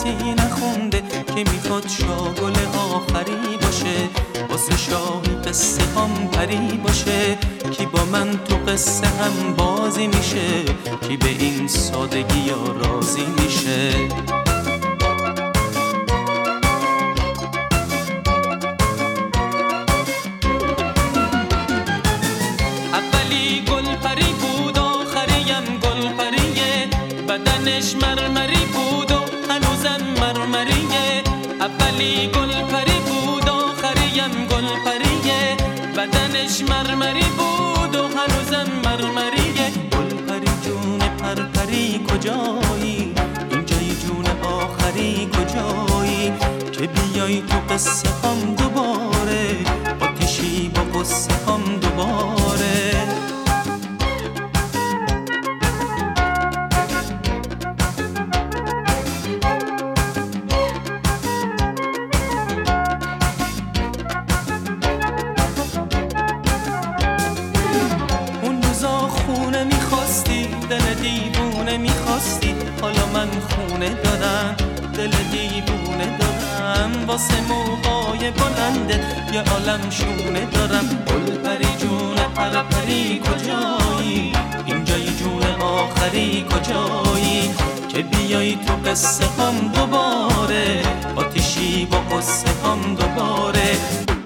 کسی نخونده که میخواد شاگل آخری باشه، واسه شاهی قصه هم پری باشه. کی با من تو قصه هم بازی میشه، کی به این سادگی یا راضی میشه. اولی گل پری بود، آخریم گل پریه، بدنش مرمری بود و هنوزم مرمریه. اولی گل پری بود، آخریم گل پریه، بدنش مرمری بود و هنوزم مرمریه. گل پری جون پرپری کجایی، اینجای جون آخری کجایی، که بیای تو قصه هم دوباره، آتیشی با قصه هم دوباره. خونه میخواستی، دل دیوونه میخواستی، حالا من خونه دارم، دل دیوونه دارم. واسه موهای بلنده یه عالم شونه دارم. گل پری جون پرپری کجایی، اینجای جون آخری کجایی، که بیایی تو قصه هم دوباره، آتیشی با قصه هم دوباره.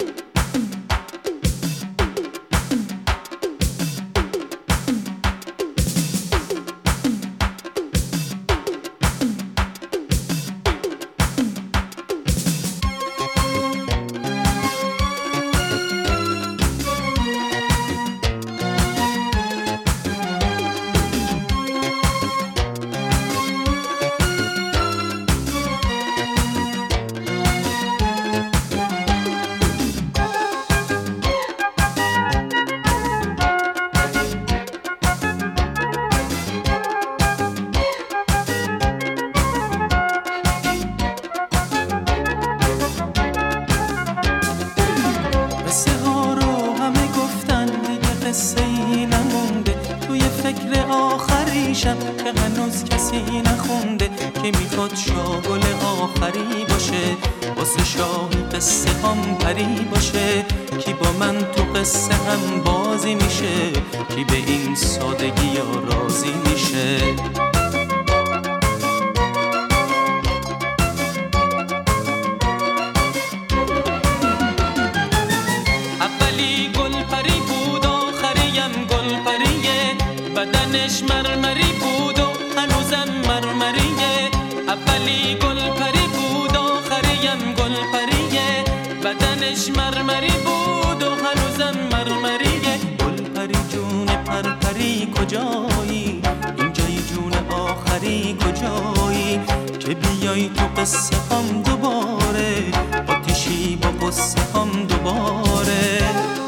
قصه ای نمونده توی فکر آخریشم، که هنوز کسی نخونده که میخواد شاگل آخری باشه، واسه شاهی قصه هم پری باشه. کی با من تو قصه هم بازی میشه، کی به این سادگی یا راضی میشه. اولی گل پری بود، آخریم گل پریه، بدنش مرمری بود و هنوزم مرمریه. اولی گل پری بود، آخریم گل پریه، بدنش مرمری بود و هنوزم مرمریه. گل پری جون پرپری کجایی، اینجای جون آخری کجایی، که بیای تو قصه هم دوباره، آتیشی با قصه هم دوباره.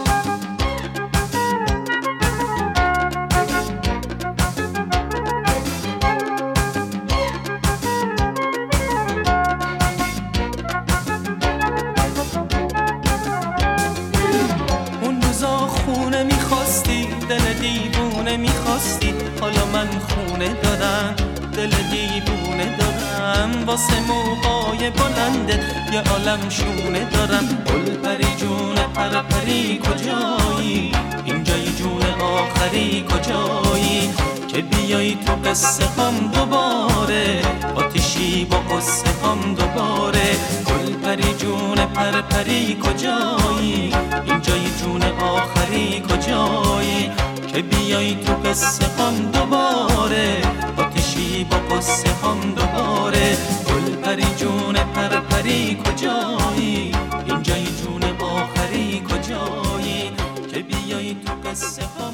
خونه میخواستی، دل دیوونه میخواستی، حالا من خونه دارم، دل دیوونه دارم. واسه موهای بلنده یه عالم شونه دارم. گل پری جون پرپری کجایی، اینجای جون آخری کجایی، که بیایی تو قصه هم دوباره، آتیشی با قصه هم دوباره. گل پری جون پرپری کجایی، اینجای جون آخری کجایی، که بیایی تو قصه هم دوباره، آتیشی با قصه هم دوباره. گل پری جون پرپری کجایی، اینجای جون آخری کجایی، که بیایی تو قصه هم